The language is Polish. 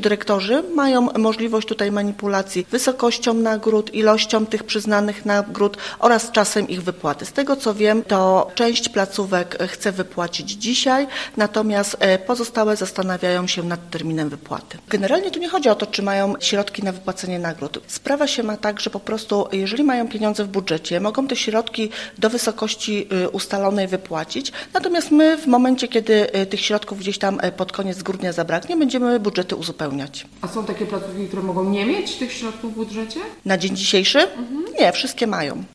Dyrektorzy mają możliwość tutaj manipulacji wysokością nagród, ilością tych przyznanych nagród oraz czasem ich wypłaty. Z tego co wiem, to część placówek chce wypłacić dzisiaj, natomiast pozostałe zastanawiają się nad terminem wypłaty. Generalnie tu nie chodzi o to, czy mają środki na wypłacenie nagród. Sprawa się ma tak, że po prostu jeżeli mają pieniądze w budżecie, mogą te środki do wysokości ustalonej wypłacić, natomiast my w momencie, kiedy tych środków gdzieś tam pod koniec grudnia zabraknie, będziemy budżety uzupełniać. A są takie placówki, które mogą nie mieć tych środków w budżecie? Na dzień dzisiejszy? Nie, wszystkie mają.